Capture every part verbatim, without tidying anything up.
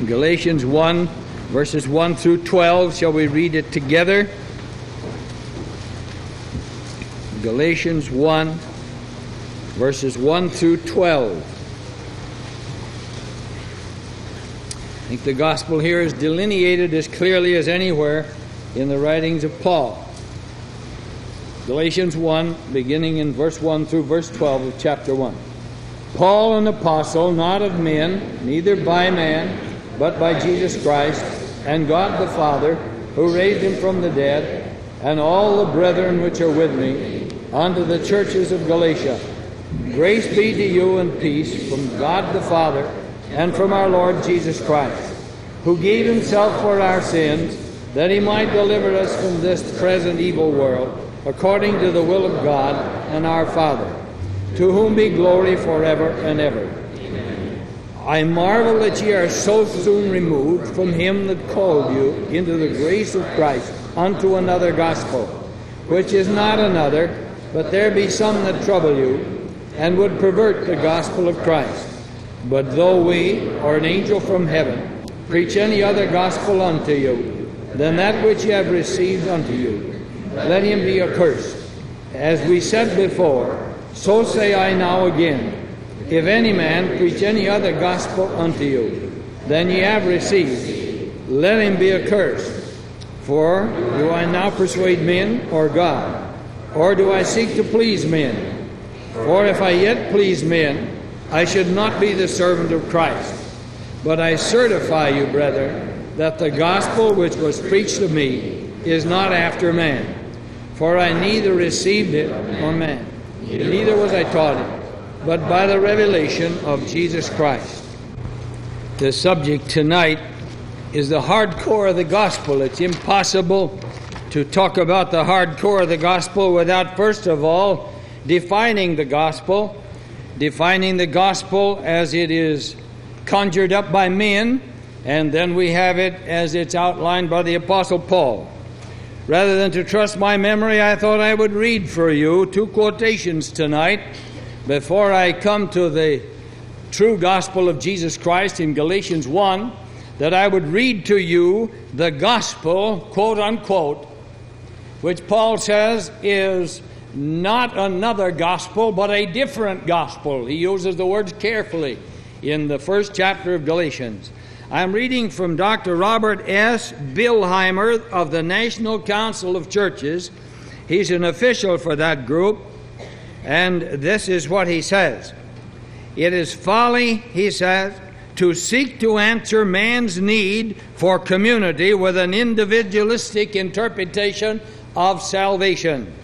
Galatians one, verses one through twelve. Shall we read it together? Galatians one, verses one through twelve. I think the gospel here is delineated as clearly as anywhere in the writings of Paul. Galatians one, beginning in verse one through verse twelve of chapter one. Paul, an apostle, not of men, neither by man, but by Jesus Christ, and God the Father, who raised him from the dead, and all the brethren which are with me, unto the churches of Galatia. Grace be to you and peace from God the Father, and from our Lord Jesus Christ, who gave himself for our sins, that he might deliver us from this present evil world, according to the will of God and our Father, to whom be glory forever and ever. Amen. I marvel that ye are so soon removed from him that called you into the grace of Christ unto another gospel, which is not another, but there be some that trouble you, and would pervert the gospel of Christ. But though we, or an angel from heaven, preach any other gospel unto you than that which ye have received unto you, let him be accursed. As we said before, so say I now again, if any man preach any other gospel unto you than ye have received, let him be accursed. For do I now persuade men or God? Or do I seek to please men? For if I yet please men, I should not be the servant of Christ. But I certify you, brethren, that the gospel which was preached of me is not after man. For I neither received it from man, neither was I taught it, but by the revelation of Jesus Christ. The subject tonight is the hardcore of the gospel. It's impossible to talk about the hardcore of the gospel without, first of all, defining the gospel, defining the gospel as it is conjured up by men, and then we have it as it's outlined by the Apostle Paul. Rather than to trust my memory, I thought I would read for you two quotations tonight before I come to the true gospel of Jesus Christ in Galatians one, that I would read to you the gospel, quote unquote, which Paul says is not another gospel, but a different gospel. He uses the words carefully in the first chapter of Galatians. I'm reading from Doctor Robert S. Billheimer of the National Council of Churches. He's an official for that group, and this is what he says. It is folly, he says, to seek to answer man's need for community with an individualistic interpretation of salvation.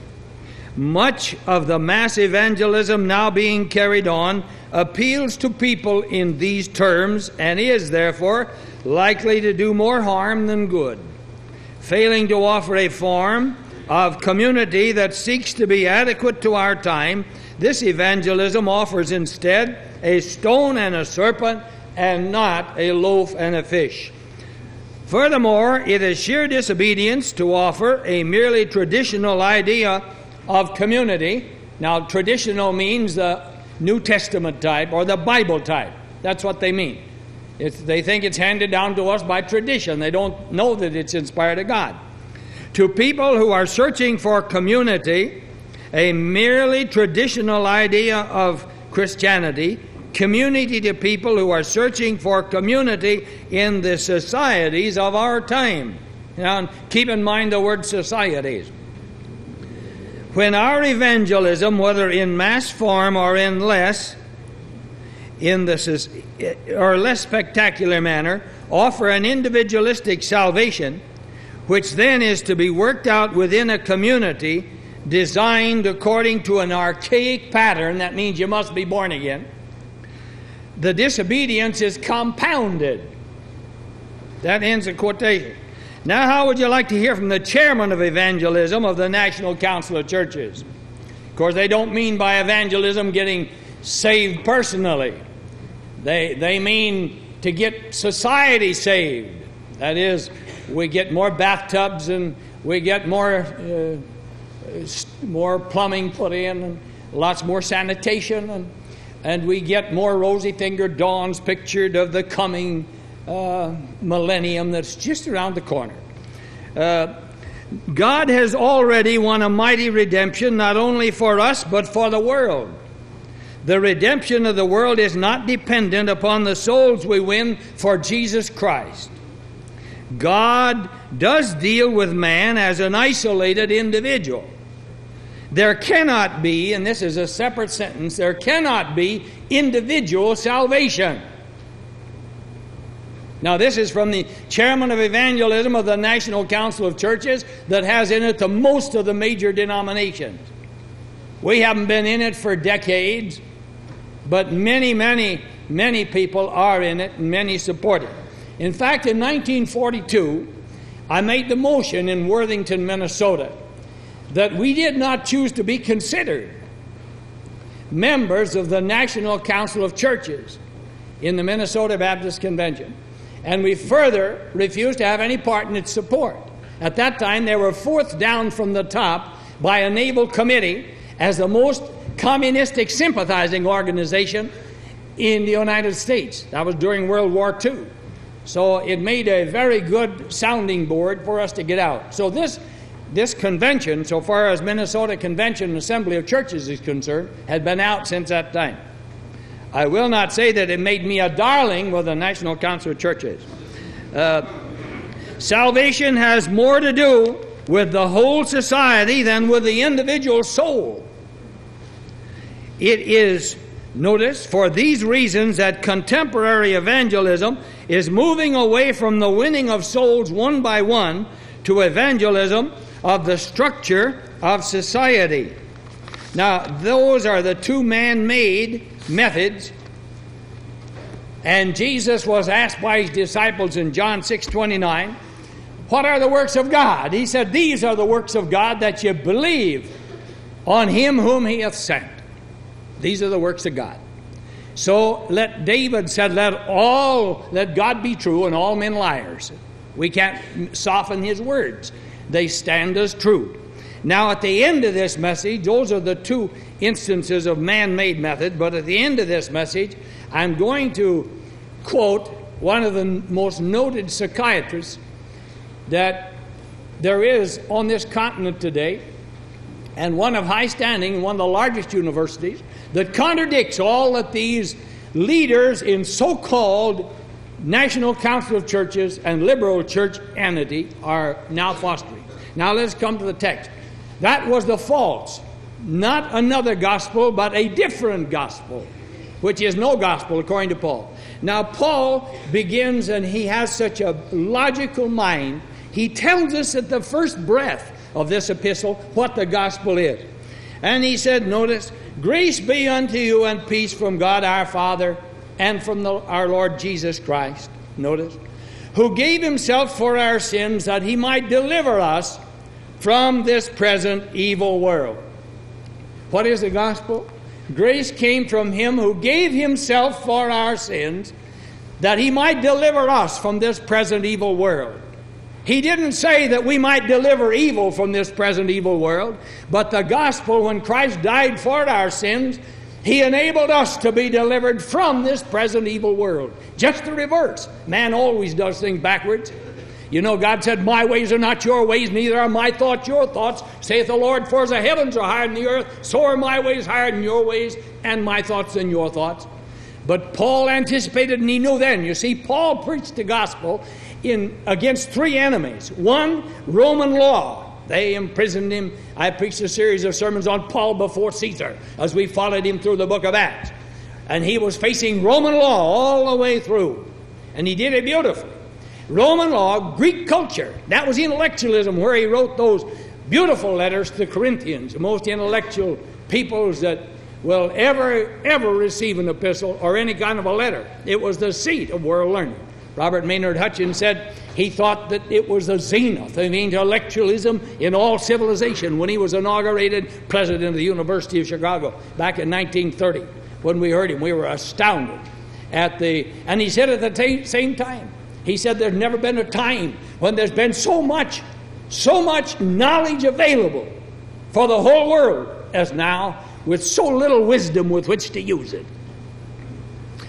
Much of the mass evangelism now being carried on appeals to people in these terms and is, therefore, likely to do more harm than good. Failing to offer a form of community that seeks to be adequate to our time, this evangelism offers instead a stone and a serpent and not a loaf and a fish. Furthermore, it is sheer disobedience to offer a merely traditional idea of community. Now, traditional means the New Testament type or the Bible type. That's what they mean. It's, they think it's handed down to us by tradition. They don't know that it's inspired of God. To people who are searching for community, a merely traditional idea of Christianity, community to people who are searching for community in the societies of our time. Now, keep in mind the word societies. When our evangelism, whether in mass form or in less, in the or less spectacular manner, offer an individualistic salvation, which then is to be worked out within a community designed according to an archaic pattern, that means you must be born again, the disobedience is compounded. That ends the quotation. Now, how would you like to hear from the chairman of evangelism of the National Council of Churches? Of course, they don't mean by evangelism getting saved personally. They, they mean to get society saved. That is, we get more bathtubs and we get more, uh, more plumbing put in and lots more sanitation, and, and we get more rosy-fingered dawns pictured of the coming uh, millennium that's just around the corner. Uh, God has already won a mighty redemption, not only for us, but for the world. The redemption of the world is not dependent upon the souls we win for Jesus Christ. God does deal with man as an isolated individual. There cannot be, and this is a separate sentence, there cannot be individual salvation. Now, this is from the chairman of evangelism of the National Council of Churches that has in it the most of the major denominations. We haven't been in it for decades, but many, many, many people are in it and many support it. In fact, in nineteen forty-two, I made the motion in Worthington, Minnesota, that we did not choose to be considered members of the National Council of Churches in the Minnesota Baptist Convention. And we further refused to have any part in its support. At that time, they were fourth down from the top by a naval committee as the most communistic sympathizing organization in the United States. That was during World War Two. So it made a very good sounding board for us to get out. So this, this convention, so far as Minnesota Convention and Assembly of Churches is concerned, had been out since that time. I will not say that it made me a darling with the National Council of Churches. Uh, salvation has more to do with the whole society than with the individual soul. It is, notice, for these reasons that contemporary evangelism is moving away from the winning of souls one by one to evangelism of the structure of society. Now, those are the two man-made methods. And Jesus was asked by his disciples in John six twenty-nine, what are the works of God? He said, these are the works of God, that you believe on him whom he hath sent. These are the works of God. So let David said, let all, let God be true and all men liars. We can't soften his words. They stand as true. Now at the end of this message, those are the two instances of man-made method, but at the end of this message, I'm going to quote one of the most noted psychiatrists that there is on this continent today, and one of high standing in one of the largest universities, that contradicts all that these leaders in so-called National Council of Churches and liberal church entity are now fostering. Now let's come to the text. That was the false, not another gospel, but a different gospel, which is no gospel according to Paul. Now Paul begins, and he has such a logical mind, he tells us at the first breath of this epistle what the gospel is. And he said, notice, grace be unto you and peace from God our Father and from the, our Lord Jesus Christ, notice, who gave himself for our sins that he might deliver us from this present evil world. What is the gospel? Grace came from him who gave himself for our sins that he might deliver us from this present evil world. He didn't say that we might deliver evil from this present evil world, but the gospel, when Christ died for our sins, he enabled us to be delivered from this present evil world. Just the reverse. Man always does things backwards. You know, God said, my ways are not your ways, neither are my thoughts your thoughts, saith the Lord, for as the heavens are higher than the earth, so are my ways higher than your ways, and my thoughts than your thoughts. But Paul anticipated, and he knew then. You see, Paul preached the gospel in against three enemies. One, Roman law. They imprisoned him. I preached a series of sermons on Paul before Caesar as we followed him through the book of Acts. And he was facing Roman law all the way through. And he did it beautifully. Roman law, Greek culture. That was intellectualism, where he wrote those beautiful letters to the Corinthians, the most intellectual peoples that will ever, ever receive an epistle or any kind of a letter. It was the seat of world learning. Robert Maynard Hutchins said he thought that it was the zenith of intellectualism in all civilization when he was inaugurated president of the University of Chicago back in nineteen thirty. When we heard him, we were astounded at the, and he said at the t- same time, he said there's never been a time when there's been so much, so much knowledge available for the whole world as now, with so little wisdom with which to use it.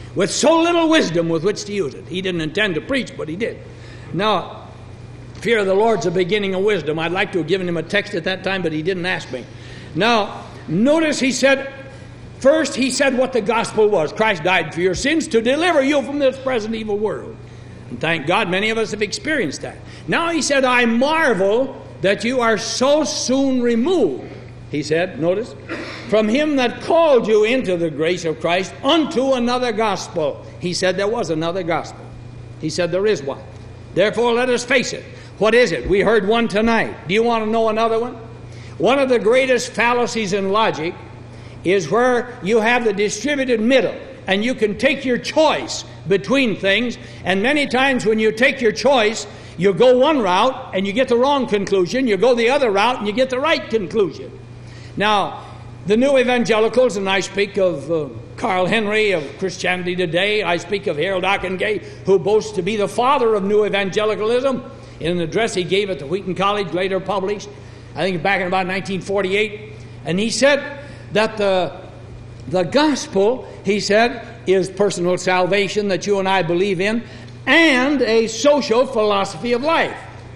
with so little wisdom with which to use it. He didn't intend to preach, but he did. Now, fear of the Lord's the beginning of wisdom. I'd like to have given him a text at that time, but he didn't ask me. Now, notice he said, first he said what the gospel was. Christ died for your sins to deliver you from this present evil world. And thank God many of us have experienced that. Now he said, I marvel that you are so soon removed, he said, notice, from him that called you into the grace of Christ unto another gospel. He said there was another gospel. He said there is one. Therefore, let us face it. What is it? We heard one tonight. Do you want to know another one? One of the greatest fallacies in logic is where you have the distributed middle, and you can take your choice between things, and many times when you take your choice, you go one route and you get the wrong conclusion. You go the other route and you get the right conclusion. Now, the new evangelicals, and I speak of uh, Carl Henry of Christianity Today, I speak of Harold Ockenga, who boasts to be the father of new evangelicalism, in an address he gave at the Wheaton College, later published, I think back in about nineteen forty-eight, and he said that the, the gospel, he said, is personal salvation that you and I believe in, and a social philosophy of life.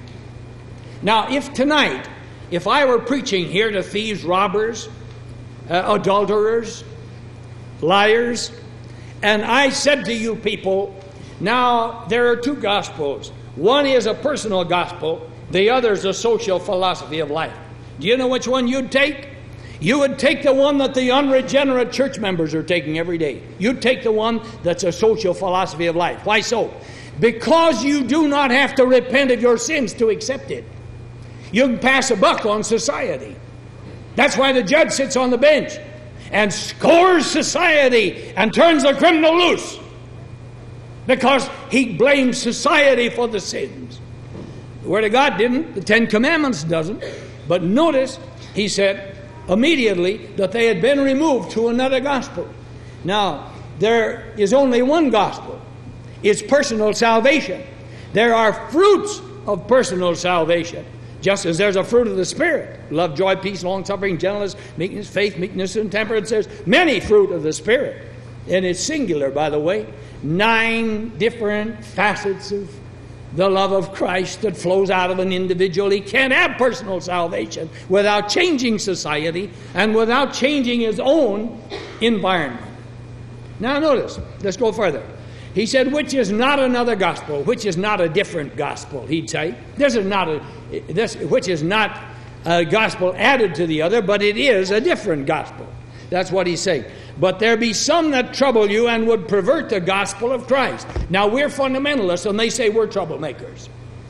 Now, if tonight, if I were preaching here to thieves, robbers, uh, adulterers, liars, and I said to you people, now there are two gospels. One is a personal gospel, the other is a social philosophy of life. Do you know which one you'd take? You would take the one that the unregenerate church members are taking every day. You'd take the one that's a social philosophy of life. Why so? Because you do not have to repent of your sins to accept it. You can pass a buck on society. That's why the judge sits on the bench and scores society and turns the criminal loose. Because he blames society for the sins. The Word of God didn't. The Ten Commandments doesn't. But notice, he said immediately that they had been removed to another gospel. Now, there is only one gospel. It's personal salvation. There are fruits of personal salvation. Just as there's a fruit of the Spirit. Love, joy, peace, long-suffering, gentleness, meekness, faith, meekness, and temperance. There's many fruit of the Spirit. And it's singular, by the way. Nine different facets of the love of Christ that flows out of an individual. He can't have personal salvation without changing society and without changing his own environment. Now notice, let's go further. He said, which is not another gospel, which is not a different gospel, he'd say. This is not a, this, which is not a gospel added to the other, but it is a different gospel. That's what he's saying. But there be some that trouble you and would pervert the gospel of Christ. Now, we're fundamentalists, and they say we're troublemakers.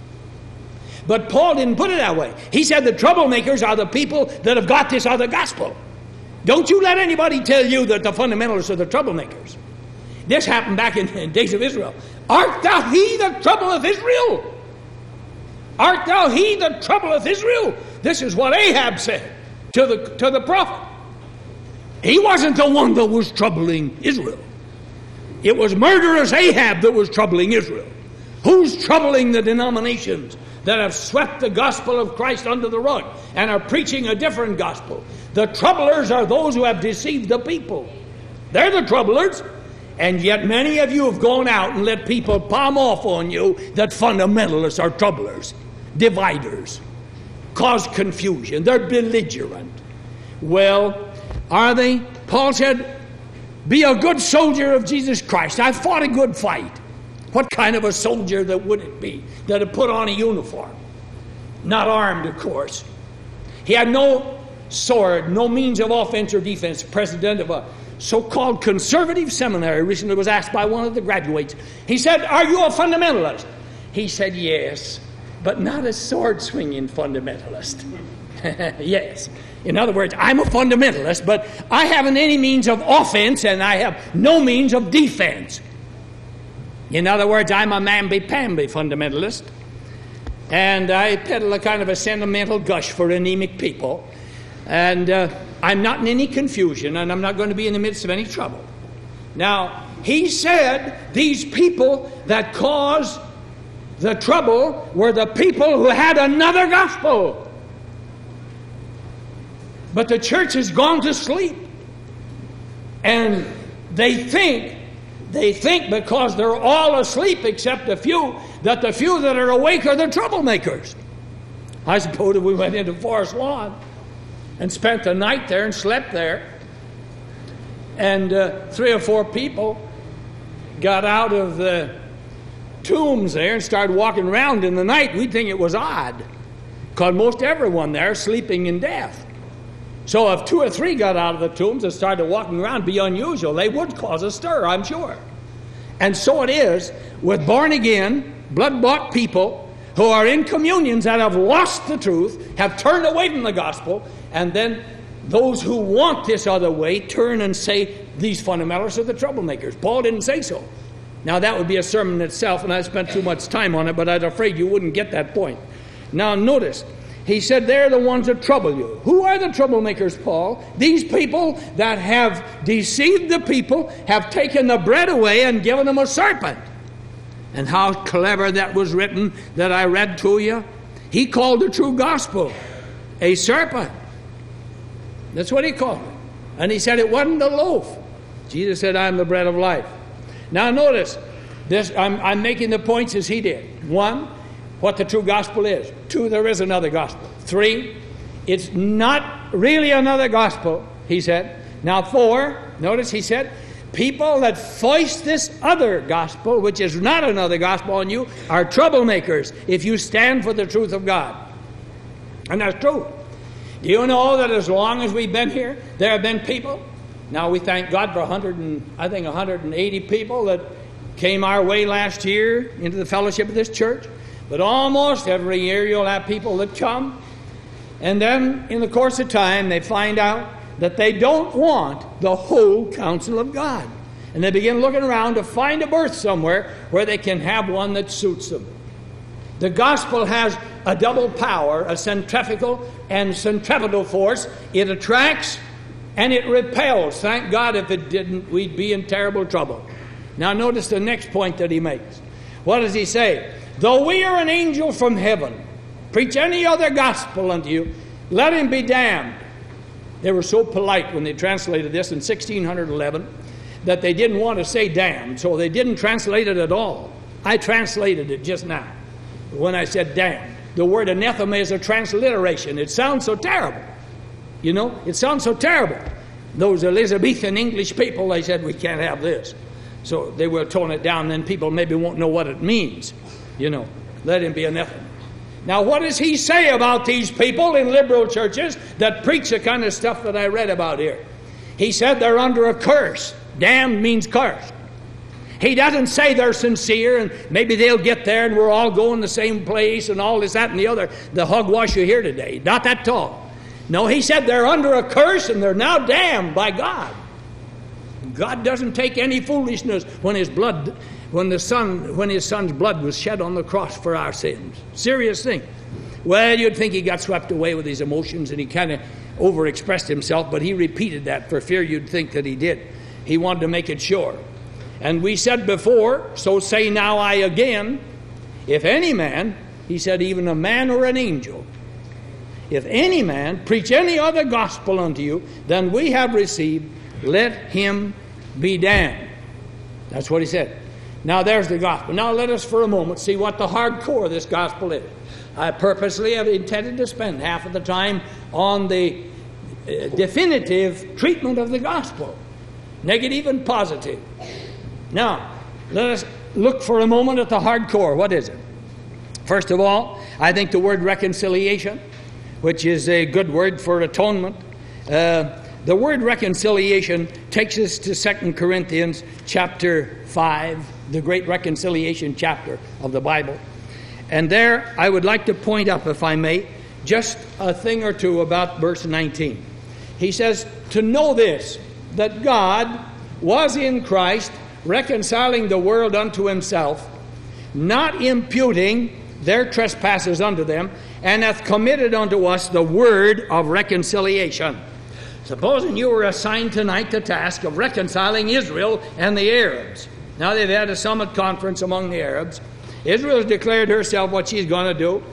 But Paul didn't put it that way. He said the troublemakers are the people that have got this other gospel. Don't you let anybody tell you that the fundamentalists are the troublemakers. This happened back in the days of Israel. Art thou he that troubleth Israel? Art thou he that troubleth Israel? This is what Ahab said to the, to the prophet. He wasn't the one that was troubling Israel. It was murderous Ahab that was troubling Israel. Who's troubling the denominations that have swept the gospel of Christ under the rug and are preaching a different gospel? The troublers are those who have deceived the people. They're the troublers. And yet many of you have gone out and let people palm off on you that fundamentalists are troublers, dividers, cause confusion. They're belligerent. Well, are they? Paul said, be a good soldier of Jesus Christ. I fought a good fight. What kind of a soldier that would it be that had put on a uniform? Not armed, of course. He had no sword, no means of offense or defense. President of a so-called conservative seminary recently was asked by one of the graduates. He said, are you a fundamentalist? He said, yes, but not a sword-swinging fundamentalist. Yes. In other words, I'm a fundamentalist, but I haven't any means of offense and I have no means of defense. In other words, I'm a mamby-pamby fundamentalist, and I peddle a kind of a sentimental gush for anemic people, and uh, I'm not in any confusion, and I'm not going to be in the midst of any trouble. Now, he said these people that caused the trouble were the people who had another gospel. But the church has gone to sleep. And they think they think because they're all asleep except a few, that the few that are awake are the troublemakers. I suppose if we went into Forest Lawn and spent the night there and slept there, and uh, three or four people got out of the tombs there and started walking around in the night, we'd think it was odd, because most everyone there is sleeping in death. So if two or three got out of the tombs and started walking around, it'd be unusual. They would cause a stir, I'm sure. And so it is with born-again, blood-bought people who are in communions that have lost the truth, have turned away from the gospel, and then those who want this other way turn and say, these fundamentalists are the troublemakers. Paul didn't say so. Now that would be a sermon in itself, and I spent too much time on it, but I was afraid you wouldn't get that point. Now notice, he said they're the ones that trouble you. Who are the troublemakers, Paul? These people that have deceived the people, have taken the bread away and given them a serpent. And how clever that was written that I read to you. He called the true gospel a serpent. That's what he called it. And he said it wasn't a loaf. Jesus said, I am the bread of life. Now notice, this, I'm, I'm making the points as he did. One, what the true gospel is. Two, there is another gospel. Three, it's not really another gospel, he said. Now four, notice he said, people that foist this other gospel, which is not another gospel on you, are troublemakers if you stand for the truth of God. And that's true. Do you know that as long as we've been here, there have been people? Now we thank God for one hundred and, I think one hundred eighty people that came our way last year into the fellowship of this church. But almost every year you'll have people that come, and then in the course of time they find out that they don't want the whole counsel of God. And they begin looking around to find a berth somewhere where they can have one that suits them. The gospel has a double power, a centrifugal and centripetal force. It attracts and it repels. Thank God, if it didn't, we'd be in terrible trouble. Now notice the next point that he makes. What does he say? Though we are an angel from heaven, preach any other gospel unto you, let him be damned. They were so polite when they translated this in sixteen eleven that they didn't want to say damned, so they didn't translate it at all. I translated it just now when I said damned. The word anathema is a transliteration. It sounds so terrible. You know, it sounds so terrible. Those Elizabethan English people, they said, we can't have this. So they will tone it down, then people maybe won't know what it means. You know, let him be anathema. Now, what does he say about these people in liberal churches that preach the kind of stuff that I read about here? He said they're under a curse. Damned means cursed. He doesn't say they're sincere and maybe they'll get there and we're all going the same place and all this, that, and the other. The hogwash you hear today. Not that tall. No, he said they're under a curse and they're now damned by God. God doesn't take any foolishness when his blood, when the son, when his son's blood was shed on the cross for our sins. Serious thing. Well, you'd think he got swept away with his emotions and he kind of overexpressed himself, but he repeated that for fear you'd think that he did. He wanted to make it sure. And we said before, so say now I again, if any man, he said even a man or an angel, if any man preach any other gospel unto you than we have received, let him be damned. That's what he said. Now there's the gospel. Now let us for a moment see what the hardcore of this gospel is. I purposely have intended to spend half of the time on the uh, definitive treatment of the gospel, negative and positive. Now, let us look for a moment at the hardcore. What is it? First of all, I think the word reconciliation, which is a good word for atonement. Uh, the word reconciliation takes us to Second Corinthians chapter five, the great reconciliation chapter of the Bible. And there I would like to point up, if I may, just a thing or two about verse nineteen. He says, to know this, that God was in Christ, reconciling the world unto himself, not imputing their trespasses unto them, and hath committed unto us the word of reconciliation. Supposing you were assigned tonight the task of reconciling Israel and the Arabs. Now they've had a summit conference among the Arabs. Israel has declared herself what she's going to do.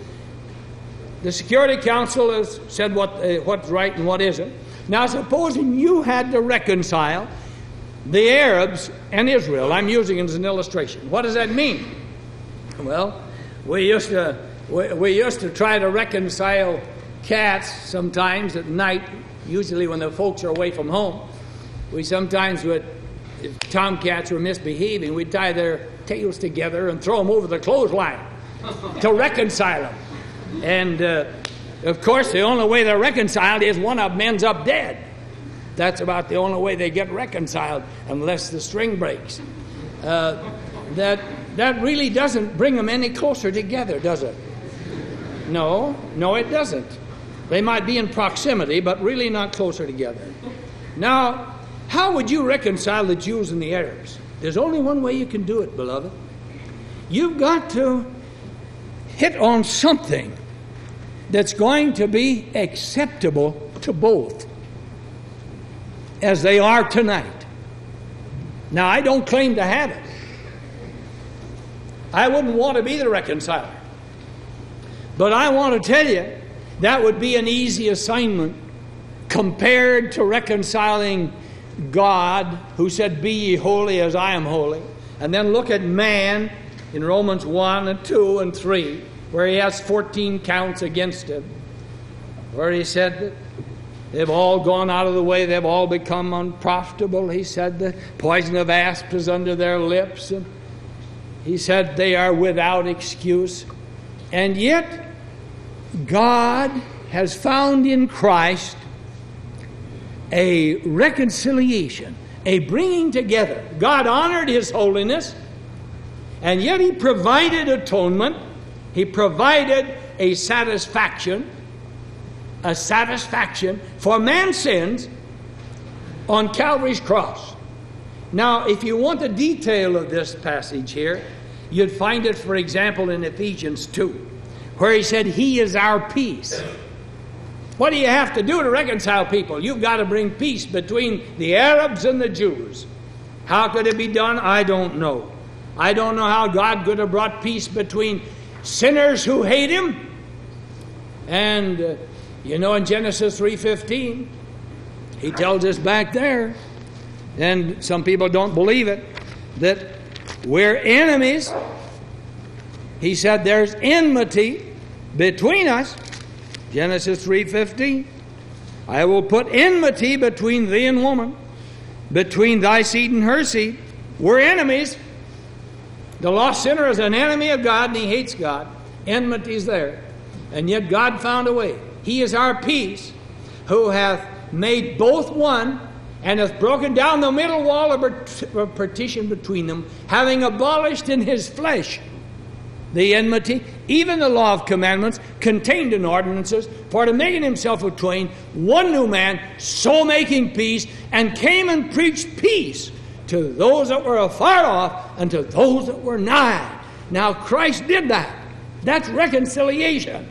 The Security Council has said what uh, what's right and what isn't. Now supposing you had to reconcile the Arabs and Israel. I'm using it as an illustration. What does that mean? Well, we used to we, we used to try to reconcile cats sometimes at night, usually when the folks are away from home. We sometimes would, if tomcats were misbehaving, we'd tie their tails together and throw them over the clothesline to reconcile them. And uh, of course, the only way they're reconciled is one of them ends up dead. That's about the only way they get reconciled, unless the string breaks. Uh, that that really doesn't bring them any closer together, does it? No, no, it doesn't. They might be in proximity, but really not closer together. Now, how would you reconcile the Jews and the Arabs? There's only one way you can do it, beloved. You've got to hit on something that's going to be acceptable to both, as they are tonight. Now, I don't claim to have it. I wouldn't want to be the reconciler. But I want to tell you, that would be an easy assignment compared to reconciling God, who said, "Be ye holy as I am holy." And then look at man in Romans one and two and three, where he has fourteen counts against him, where he said that they've all gone out of the way, they've all become unprofitable. He said the poison of asps is under their lips, and he said they are without excuse. And yet, God has found in Christ a reconciliation, a bringing together. God honored His holiness, and yet He provided atonement. He provided a satisfaction, a satisfaction for man's sins on Calvary's cross. Now, if you want the detail of this passage here, you'd find it, for example, in Ephesians two, where he said, "He is our peace." What do you have to do to reconcile people? You've got to bring peace between the Arabs and the Jews. How could it be done? I don't know. I don't know how God could have brought peace between sinners who hate Him. And, uh, you know, in Genesis three fifteen, He tells us back there, and some people don't believe it, that we're enemies. He said there's enmity between us. Genesis three fifteen. "I will put enmity between thee and woman, between thy seed and her seed." We're enemies. The lost sinner is an enemy of God, and he hates God. Enmity's there. And yet God found a way. He is our peace, who hath made both one, and hath broken down the middle wall of partition between them, having abolished in His flesh the enmity, even the law of commandments contained in ordinances, for to make in Himself of twain one new man, so making peace, and came and preached peace to those that were afar off and to those that were nigh. Now Christ did that. That's reconciliation.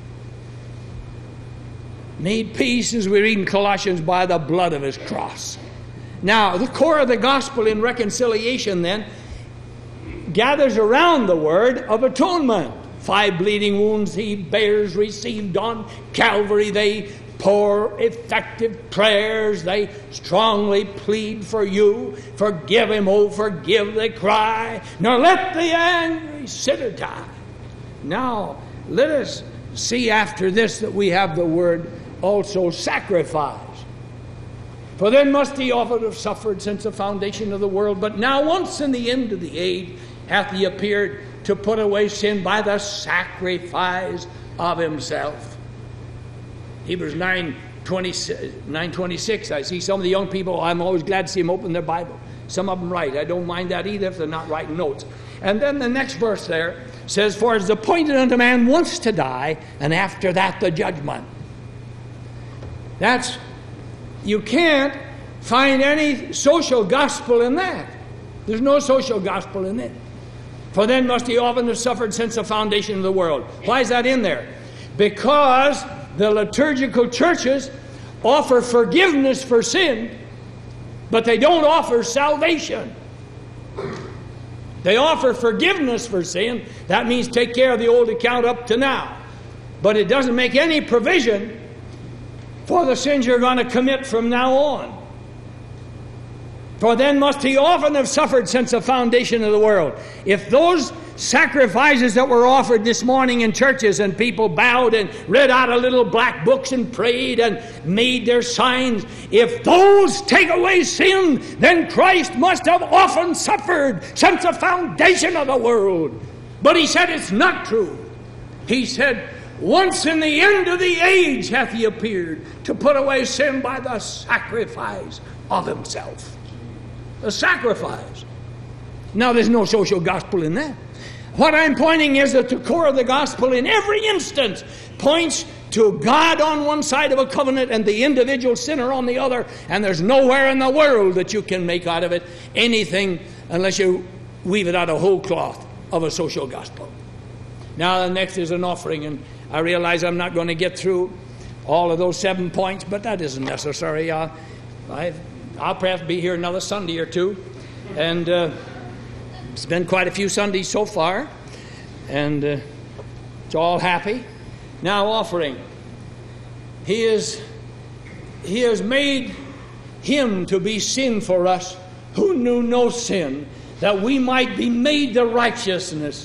Made peace, as we read in Colossians, by the blood of His cross. Now, the core of the gospel in reconciliation then gathers around the word of atonement. Five bleeding wounds He bears, received on Calvary. They pour effective prayers. They strongly plead for you. Forgive him, oh forgive, they cry. Nor let the angry sinner die. Now, let us see after this that we have the word also sacrifice. For then must He often have suffered since the foundation of the world. But now once in the end of the age hath He appeared to put away sin by the sacrifice of Himself. Hebrews nine twenty-six. I see some of the young people, I'm always glad to see them open their Bible. Some of them write. I don't mind that either if they're not writing notes. And then the next verse there says, "For it is appointed unto man once to die, and after that the judgment." That's, you can't find any social gospel in that. There's no social gospel in it. For then must He often have suffered since the foundation of the world. Why is that in there? Because the liturgical churches offer forgiveness for sin, but they don't offer salvation. They offer forgiveness for sin. That means take care of the old account up to now. But it doesn't make any provision for the sins you're going to commit from now on. For then must he often have suffered since the foundation of the world. If those sacrifices that were offered this morning in churches and people bowed and read out of little black books and prayed and made their signs, if those take away sin, then Christ must have often suffered since the foundation of the world. But he said it's not true. He said, once in the end of the age hath he appeared to put away sin by the sacrifice of himself. The sacrifice. Now there's no social gospel in that. What I'm pointing is that the core of the gospel in every instance points to God on one side of a covenant and the individual sinner on the other, and there's nowhere in the world that you can make out of it anything unless you weave it out of whole cloth of a social gospel. Now the next is an offering, and I realize I'm not going to get through all of those seven points, but that isn't necessary. Uh, I, I'll perhaps be here another Sunday or two, and uh, it's been quite a few Sundays so far, and uh, it's all happy. Now offering. He is, he has made him to be sin for us who knew no sin, that we might be made the righteousness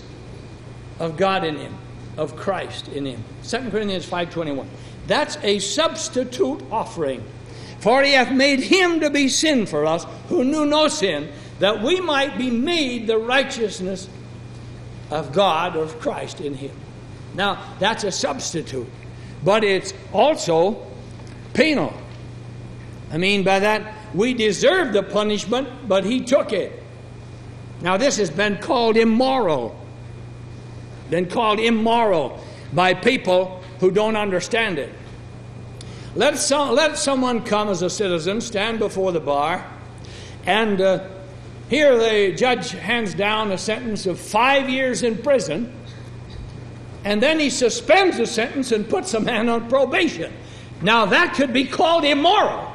of God in him, of Christ in him. Second Corinthians five twenty-one. That's a substitute offering. For he hath made him to be sin for us who knew no sin, that we might be made the righteousness of God, of Christ in him. Now, that's a substitute. But it's also penal. I mean by that, we deserve the punishment, but he took it. Now, this has been called immoral. Been called immoral by people who don't understand it. Let, some, let someone come as a citizen, stand before the bar, and uh, here the judge hands down a sentence of five years in prison, and then he suspends the sentence and puts a man on probation. Now that could be called immoral.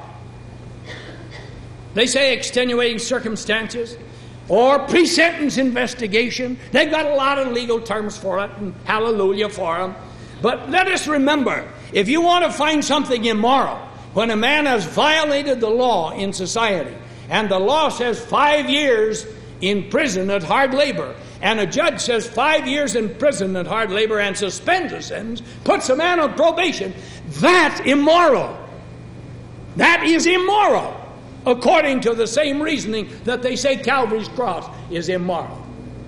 They say extenuating circumstances or pre-sentence investigation. They've got a lot of legal terms for it, and hallelujah for them. But let us remember, if you want to find something immoral, when a man has violated the law in society, and the law says five years in prison at hard labor, and a judge says five years in prison at hard labor and suspends the sentence, puts a man on probation, that's immoral. That is immoral, according to the same reasoning that they say Calvary's cross is immoral.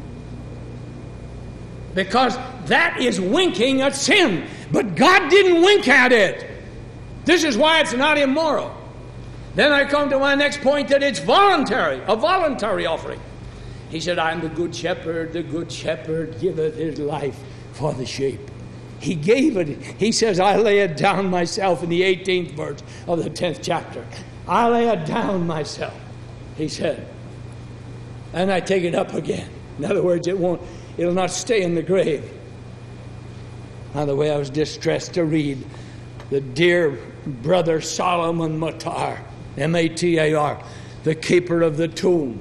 Because that is winking at sin. But God didn't wink at it. This is why it's not immoral. Then I come to my next point, that it's voluntary, a voluntary offering. He said, I'm the good shepherd, the good shepherd giveth his life for the sheep. He gave it. He says, I lay it down myself in the eighteenth verse of the tenth chapter. I lay it down myself, he said. And I take it up again. In other words, it won't, it'll not stay in the grave. By the way, I was distressed to read the dear brother Solomon Matar, M A T A R, the keeper of the tomb,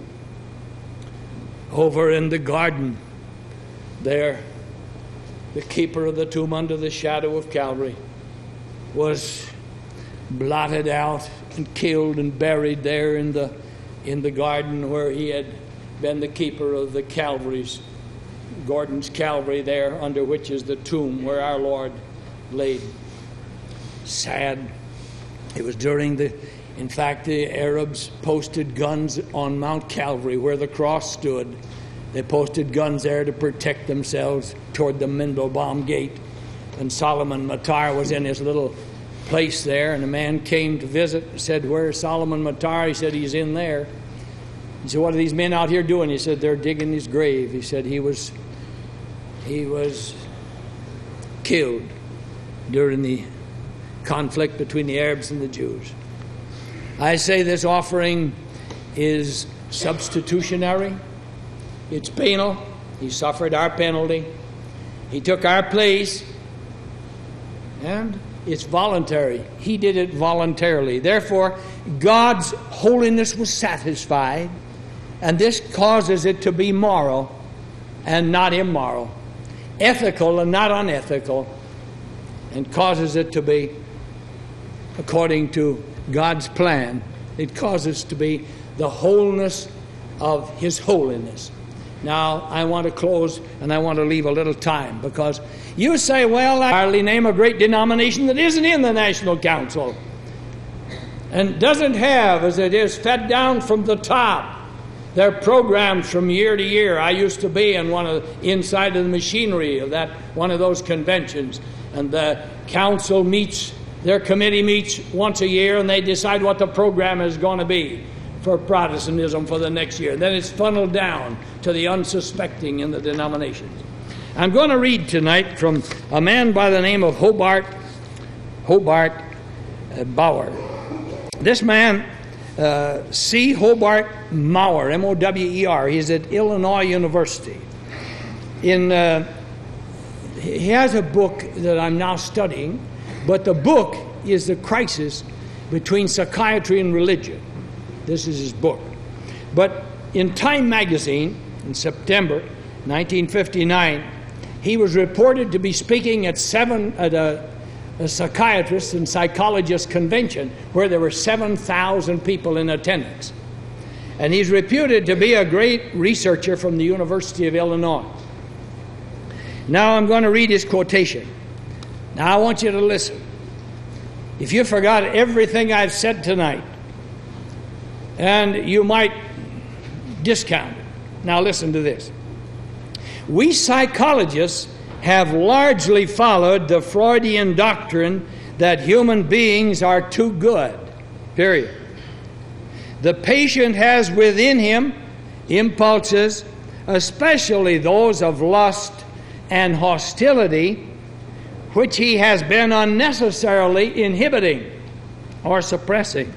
over in the garden there. The keeper of the tomb under the shadow of Calvary was blotted out and killed and buried there in the in the garden where he had been the keeper of the Calvary's, Gordon's Calvary there, under which is the tomb where our Lord laid. Sad. It was during the, in fact, the Arabs posted guns on Mount Calvary where the cross stood. They posted guns there to protect themselves toward the Mindelbaum Gate. And Solomon Matar was in his little place there, and a man came to visit and said, where's Solomon Matar? He said, he's in there. He said, what are these men out here doing? He said, they're digging his grave. He said, he was he was killed during the conflict between the Arabs and the Jews. I say this offering is substitutionary. It's penal. He suffered our penalty. He took our place. And it's voluntary. He did it voluntarily. Therefore, God's holiness was satisfied. And this causes it to be moral and not immoral. Ethical and not unethical. And causes it to be, according to God's plan, it causes to be the wholeness of His holiness. Now, I want to close, and I want to leave a little time, because you say, well, I hardly name a great denomination that isn't in the National Council and doesn't have, as it is fed down from the top, their programs from year to year. I used to be in one of the, inside of the machinery of that one of those conventions, and the council meets, their committee meets once a year, and they decide what the program is going to be for Protestantism for the next year. Then it's funneled down to the unsuspecting in the denominations. I'm going to read tonight from a man by the name of Hobart Hobart uh, Bauer. This man, uh, C. Hobart Maurer, M O W E R, he's at Illinois University. In uh, he has a book that I'm now studying, but the book is The Crisis Between Psychiatry and Religion. This is his book. But in Time magazine, in September nineteen fifty-nine, he was reported to be speaking at seven at a, a psychiatrist and psychologist convention where there were seven thousand people in attendance. And he's reputed to be a great researcher from the University of Illinois. Now I'm going to read his quotation. Now I want you to listen. If you forgot everything I've said tonight, and you might discount it. Now listen to this. We psychologists have largely followed the Freudian doctrine that human beings are too good, period. The patient has within him impulses, especially those of lust and hostility, which he has been unnecessarily inhibiting or suppressing.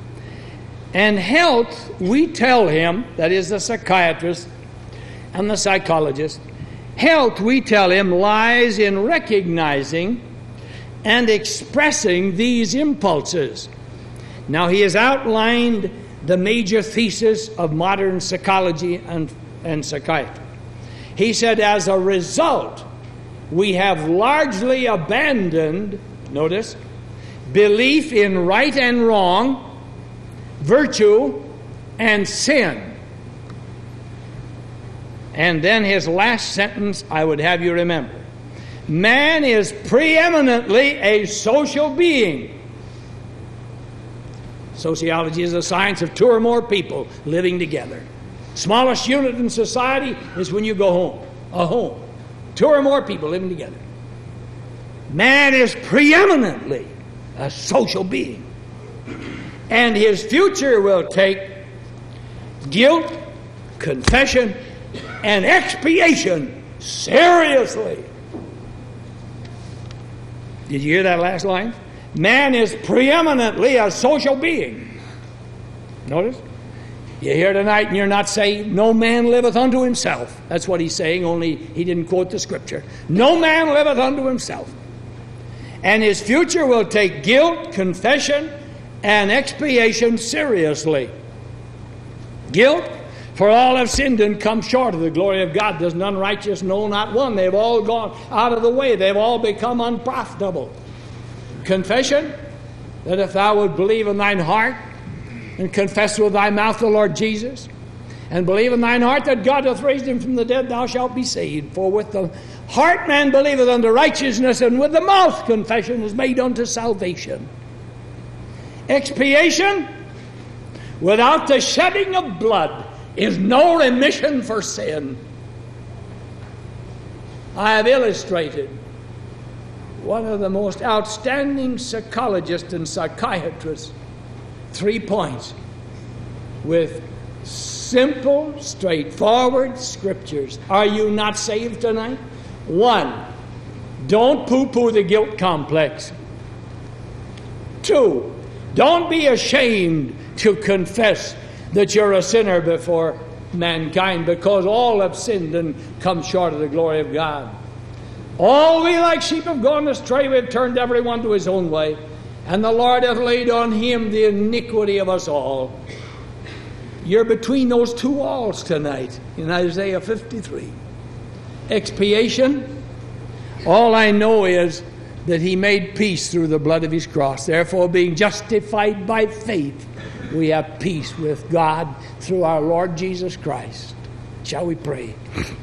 And health, we tell him, that is the psychiatrist and the psychologist, health, we tell him, lies in recognizing and expressing these impulses. Now, he has outlined the major thesis of modern psychology and, and psychiatry. He said, as a result, we have largely abandoned, notice, belief in right and wrong, virtue and sin. And then his last sentence I would have you remember. Man is preeminently a social being. Sociology is the science of two or more people living together. Smallest unit in society is when you go home. A home. Two or more people living together. Man is preeminently a social being. And his future will take guilt, confession, and expiation seriously. Did you hear that last line? Man is preeminently a social being. Notice? You're here tonight and you're not saying, no man liveth unto himself. That's what he's saying, only he didn't quote the scripture. No man liveth unto himself. And his future will take guilt, confession, and expiation seriously. Guilt, for all have sinned and come short of the glory of God. There's none righteous, no, not one. They've all gone out of the way. They've all become unprofitable. Confession, that if thou would believe in thine heart and confess with thy mouth the Lord Jesus, and believe in thine heart that God hath raised him from the dead, thou shalt be saved. For with the heart man believeth unto righteousness, and with the mouth confession is made unto salvation. Expiation, without the shedding of blood, is no remission for sin. I have illustrated one of the most outstanding psychologists and psychiatrists, three points, with simple, straightforward scriptures. Are you not saved tonight? One, don't poo-poo the guilt complex. Two, don't be ashamed to confess that you're a sinner before mankind, because all have sinned and come short of the glory of God. All we like sheep have gone astray, we have turned every one to his own way, and the Lord hath laid on him the iniquity of us all. You're between those two walls tonight in Isaiah fifty-three. Expiation, all I know is that he made peace through the blood of his cross. Therefore, being justified by faith, we have peace with God through our Lord Jesus Christ. Shall we pray?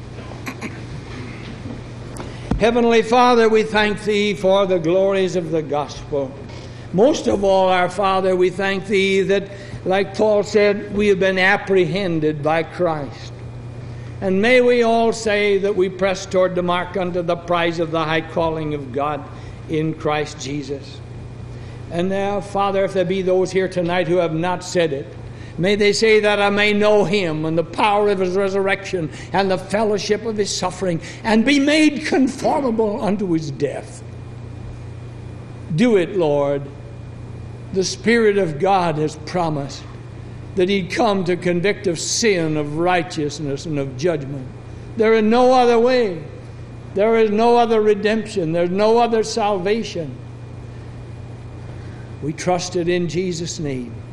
Heavenly Father, we thank Thee for the glories of the gospel. Most of all, our Father, we thank Thee that, like Paul said, we have been apprehended by Christ. And may we all say that we press toward the mark unto the prize of the high calling of God in Christ Jesus. And now, Father, if there be those here tonight who have not said it, may they say that I may know Him and the power of His resurrection and the fellowship of His suffering and be made conformable unto His death. Do it, Lord. The Spirit of God has promised that He'd come to convict of sin, of righteousness, and of judgment. There is no other way. There is no other redemption. There's no other salvation. We trust it in Jesus' name.